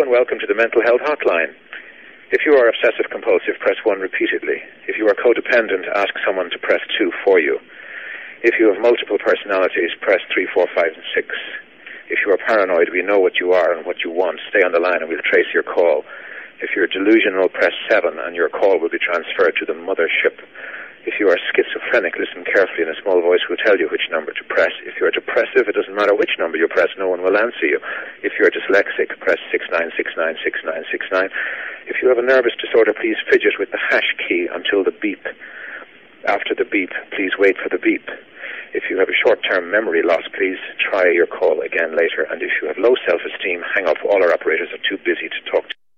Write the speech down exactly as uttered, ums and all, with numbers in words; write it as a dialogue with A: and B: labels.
A: and welcome to the Mental Health Hotline. If you are obsessive-compulsive, press one repeatedly. If you are codependent, ask someone to press two for you. If you have multiple personalities, press three, four, five, and six. If you are paranoid, we know what you are and what you want. Stay on the line and we'll trace your call. If you're delusional, press seven and your call will be transferred to the mothership. If you are schizophrenic, listen carefully and a small voice will tell you which number to press. If you are depressive, it doesn't matter which number you press, no one will answer you. If you are dyslexic, press six nine six nine six nine six nine. If you have a nervous disorder, please fidget with the hash key until the beep. After the beep, please wait for the beep. If you have a short-term memory loss, please try your call again later. And if you have low self-esteem, hang up. All our operators are too busy to talk to.